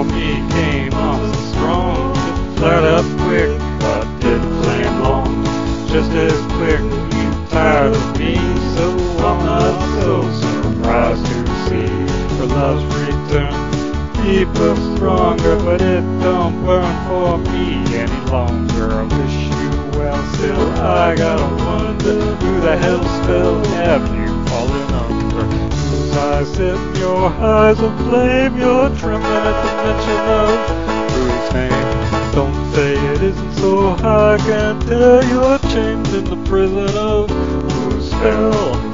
for me came on so strong. It flared up quick, but didn't flame long. Just as quick, you tired of me, so I'm not so surprised to see her love's return. Deeper, stronger, but it don't burn for me any longer. I wish you well, still I gotta wonder, who the hell spell have you fallen under? Whose eyes set in your eyes of flame? You're trembling at the mention of whose name? Don't say it isn't so I can't tell you're chained in the prison of whose spell.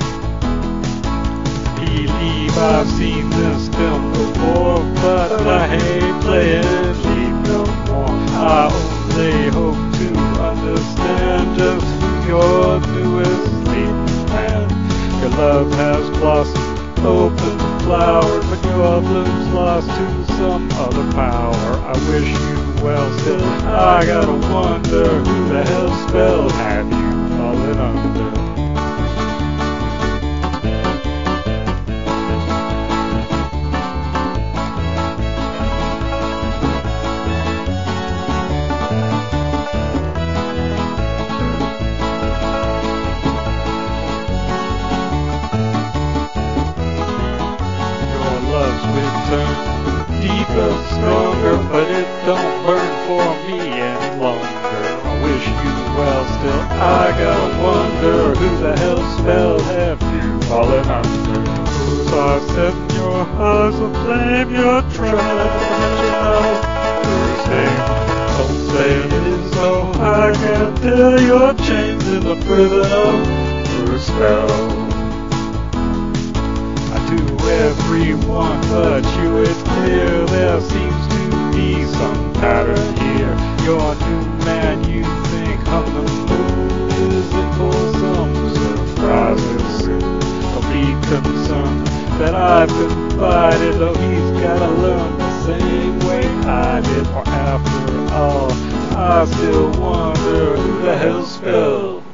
Believe I've seen this film before, but I hate playing lead no more. I only hope to understand just who your newest leading man. Your love has blossomed, opened flowered, but your bloom's lost to some other power. I wish you well, still I gotta wonder, who the hell spell have you fallen under? Return deeper, stronger, but it don't burn for me any longer. I wish you well, still I gotta wonder, who the hell spell have you fallen under? Whose eyes set in your eyes of flame? You're trembling at the mention of whose name? Don't say it is so I can't tell you're chained in the prison of whose spell. To everyone but you, it's clear there seems to be some pattern here. You're a new man, you think on the moon, is it for some surprises soon? Don't be concerned that I've confided, though he's gotta learn the same way I did. For after all, I still wonder, who the hell spelled